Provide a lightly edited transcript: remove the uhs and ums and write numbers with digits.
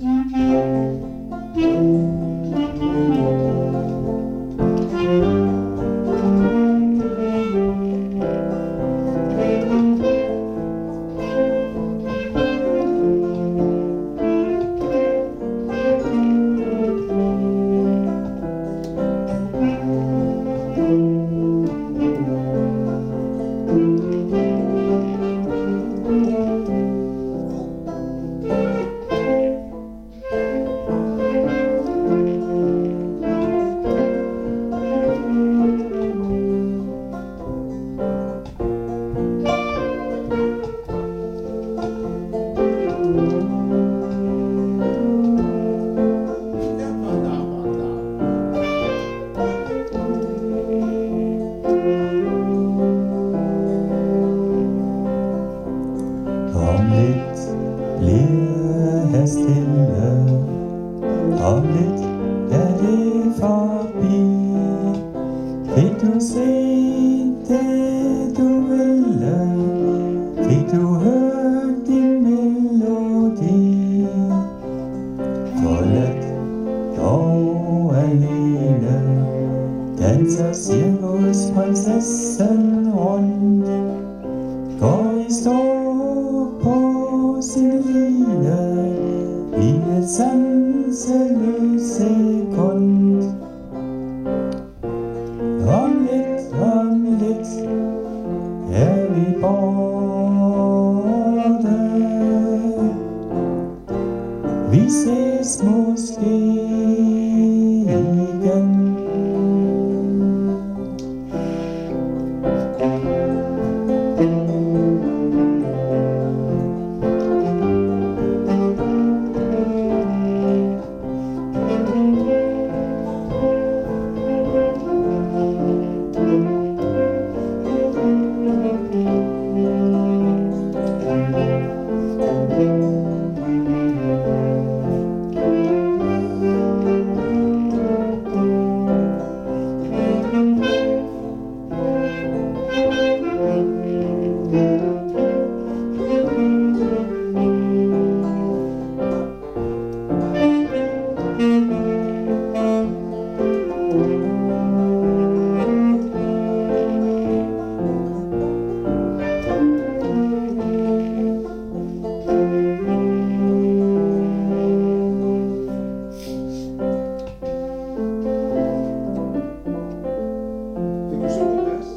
Om lidt bliver her stille, om lidt er det forbi. Fik du set det du ville, fik du hørt din melodi. Forladt og alene, danser cirkusprinsessen rundt. Går i stå på sin line i et sanseløst sekund. Om lidt er vi borte. Vi ses måske